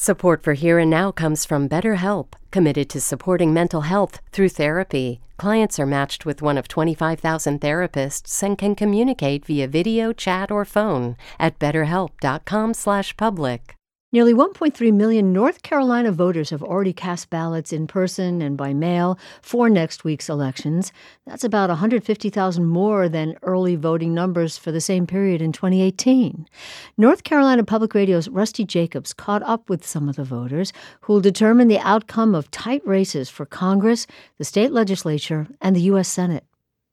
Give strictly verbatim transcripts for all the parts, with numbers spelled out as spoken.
Support for Here and Now comes from BetterHelp, committed to supporting mental health through therapy. Clients are matched with one of twenty-five thousand therapists and can communicate via video, chat, or phone at betterhelp.com slash public. Nearly one point three million North Carolina voters have already cast ballots in person and by mail for next week's elections. That's about one hundred fifty thousand more than early voting numbers for the same period in twenty eighteen. North Carolina Public Radio's Rusty Jacobs caught up with some of the voters who will determine the outcome of tight races for Congress, the state legislature, and the U S Senate.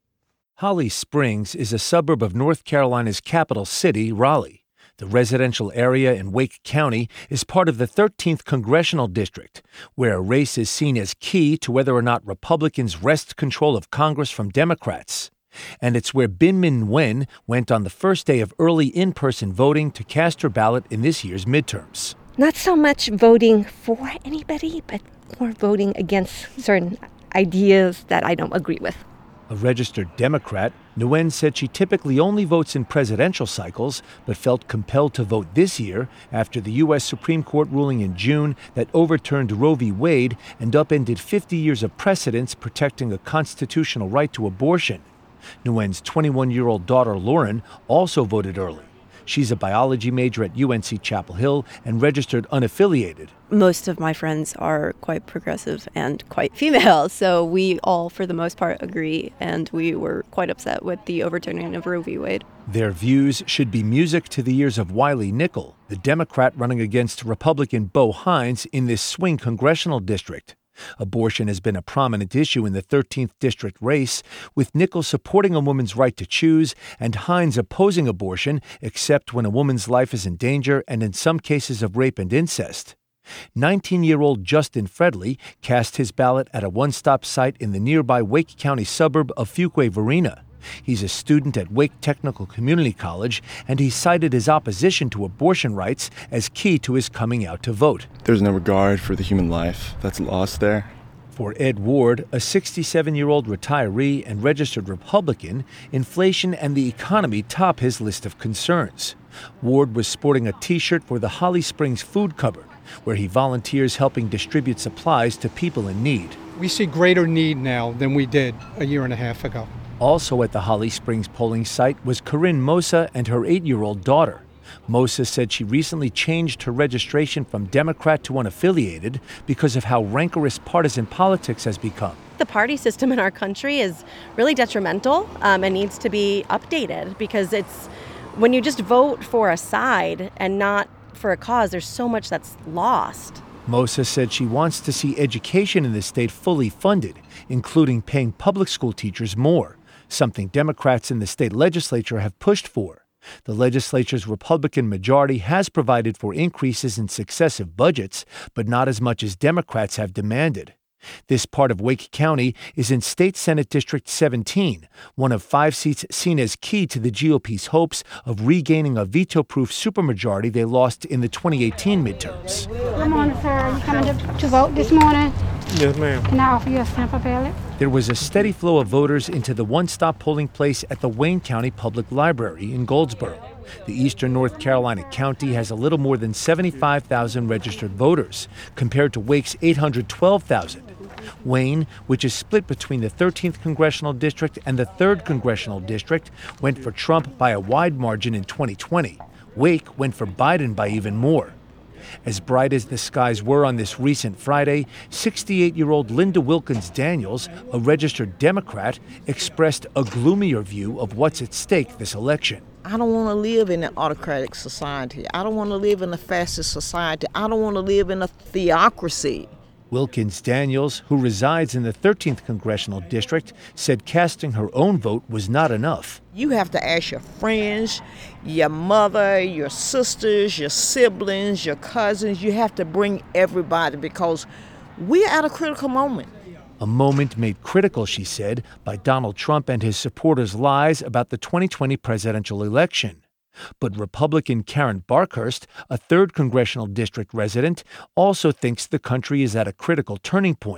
Holly Springs is a suburb of North Carolina's capital city, Raleigh. The residential area in Wake County is part of the thirteenth Congressional District, where a race is seen as key to whether or not Republicans wrest control of Congress from Democrats. And it's where Bin Min Nguyen went on the first day of early in-person voting to cast her ballot in this year's midterms. Not so much voting for anybody, but more voting against certain ideas that I don't agree with. A registered Democrat, Nguyen said she typically only votes in presidential cycles, but felt compelled to vote this year after the U S Supreme Court ruling in June that overturned Roe v. Wade and upended fifty years of precedents protecting a constitutional right to abortion. Nguyen's twenty-one-year-old daughter, Lauren, also voted early. She's a biology major at U N C Chapel Hill and registered unaffiliated. Most of my friends are quite progressive and quite female, so we all, for the most part, agree, and we were quite upset with the overturning of Roe v. Wade. Their views should be music to the ears of Wiley Nickel, the Democrat running against Republican Bo Hines in this swing congressional district. Abortion has been a prominent issue in the thirteenth district race, with Nickel supporting a woman's right to choose and Hines opposing abortion except when a woman's life is in danger and in some cases of rape and incest. nineteen-year-old Justin Fredley cast his ballot at a one-stop site in the nearby Wake County suburb of Fuquay-Varina. He's a student at Wake Technical Community College, and he cited his opposition to abortion rights as key to his coming out to vote. There's no regard for the human life that's lost there. For Ed Ward, a sixty-seven-year-old retiree and registered Republican, inflation and the economy top his list of concerns. Ward was sporting a T-shirt for the Holly Springs Food Cupboard, where he volunteers helping distribute supplies to people in need. We see greater need now than we did a year and a half ago. Also at the Holly Springs polling site was Corinne Mosa and her eight-year-old daughter. Mosa said she recently changed her registration from Democrat to unaffiliated because of how rancorous partisan politics has become. The party system in our country is really detrimental um, and needs to be updated because it's when you just vote for a side and not for a cause, there's so much that's lost. Mosa said she wants to see education in the state fully funded, including paying public school teachers more, something Democrats in the state legislature have pushed for. The legislature's Republican majority has provided for increases in successive budgets, but not as much as Democrats have demanded. This part of Wake County is in State Senate District seventeen, one of five seats seen as key to the G O P's hopes of regaining a veto-proof supermajority they lost in the twenty eighteen midterms. Good morning, sir. Are you coming to, to vote this morning? Yes, ma'am. Can I offer you a sample ballot? There was a steady flow of voters into the one-stop polling place at the Wayne County Public Library in Goldsboro. The eastern North Carolina county has a little more than seventy-five thousand registered voters, compared to Wake's eight hundred twelve thousand. Wayne, which is split between the thirteenth Congressional District and the third Congressional District, went for Trump by a wide margin in twenty twenty. Wake went for Biden by even more. As bright as the skies were on this recent Friday, sixty-eight-year-old Linda Wilkins Daniels, a registered Democrat, expressed a gloomier view of what's at stake this election. I don't want to live in an autocratic society. I don't want to live in a fascist society. I don't want to live in a theocracy. Wilkins Daniels, who resides in the thirteenth Congressional District, said casting her own vote was not enough. You have to ask your friends, your mother, your sisters, your siblings, your cousins. You have to bring everybody because we're at a critical moment. A moment made critical, she said, by Donald Trump and his supporters' lies about the twenty twenty presidential election. But Republican Karen Barkhurst, a third Congressional District resident, also thinks the country is at a critical turning point.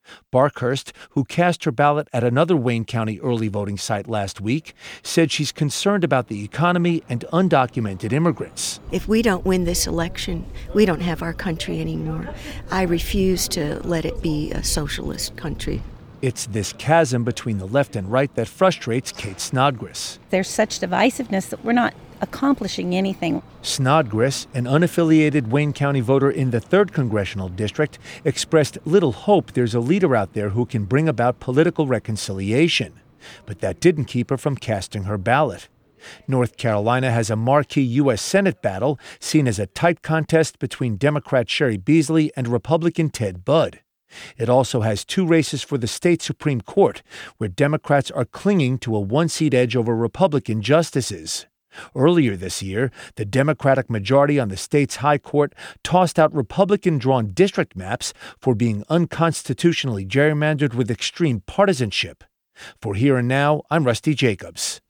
Barkhurst, who cast her ballot at another Wayne County early voting site last week, said she's concerned about the economy and undocumented immigrants. If we don't win this election, we don't have our country anymore. I refuse to let it be a socialist country. It's this chasm between the left and right that frustrates Kate Snodgrass. There's such divisiveness that we're not accomplishing anything. Snodgrass, an unaffiliated Wayne County voter in the third Congressional District, expressed little hope there's a leader out there who can bring about political reconciliation. But that didn't keep her from casting her ballot. North Carolina has a marquee U S Senate battle seen as a tight contest between Democrat Sherry Beasley and Republican Ted Budd. It also has two races for the state Supreme Court, where Democrats are clinging to a one-seat edge over Republican justices. Earlier this year, the Democratic majority on the state's high court tossed out Republican-drawn district maps for being unconstitutionally gerrymandered with extreme partisanship. For Here and Now, I'm Rusty Jacobs.